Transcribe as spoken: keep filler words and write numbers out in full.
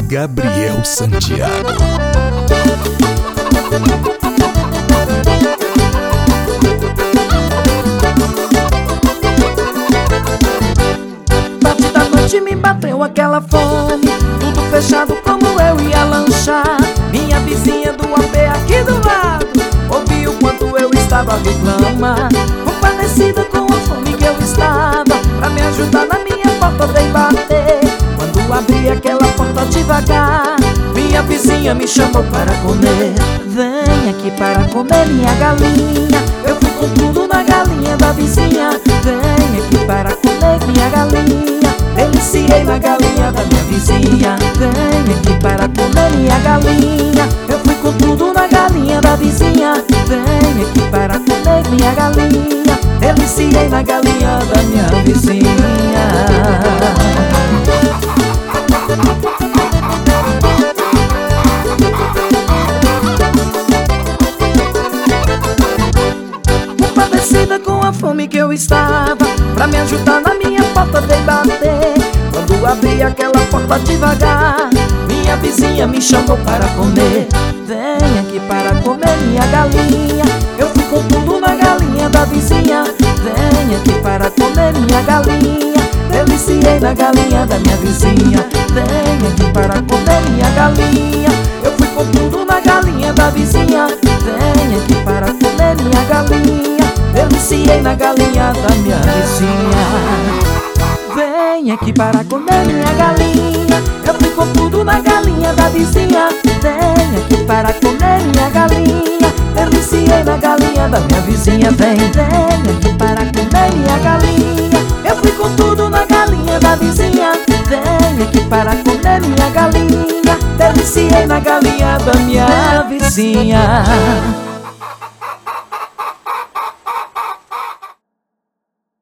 Gabriel Santiago. Tarde da noite me bateu aquela fome, tudo fechado como eu ia lanchar. Minha vizinha do A P aqui do lado ouviu quanto eu estava a reclamar. Compadecida com a fome que eu estava, pra me ajudar na minha porta veio bater. Quando abri aquela porta devagar, minha vizinha me chamou para comer. Vem aqui para comer minha galinha. Eu fui com tudo na galinha da vizinha. Vem aqui para comer minha galinha. Deliciei na galinha da minha vizinha. Vem aqui para comer minha galinha. Eu fui com tudo na galinha da vizinha. Vem aqui para comer minha galinha. Deliciei na galinha da minha vizinha. Compadecida com a fome que eu estava, pra me ajudar na minha porta veio bater. Quando abri aquela porta devagar, minha vizinha me chamou para comer. Vem aqui para comer minha galinha. Eu fui com tudo na galinha da vizinha. Vem aqui para comer minha galinha. Deliciei na galinha da minha vizinha. Vem aqui para comer minha galinha. Eu fui com tudo na galinha da vizinha. Vem aqui para comer minha galinha. Deliciei na galinha da minha vizinha. Vem aqui para comer minha galinha. Eu fui com tudo na galinha da vizinha. Vem aqui para comer minha galinha. Deliciei na galinha da minha vizinha. Vem, vem aqui para comer minha galinha. Eu fui com tudo na galinha da vizinha. Vem aqui para comer minha galinha. Deliciei na galinha da minha vizinha.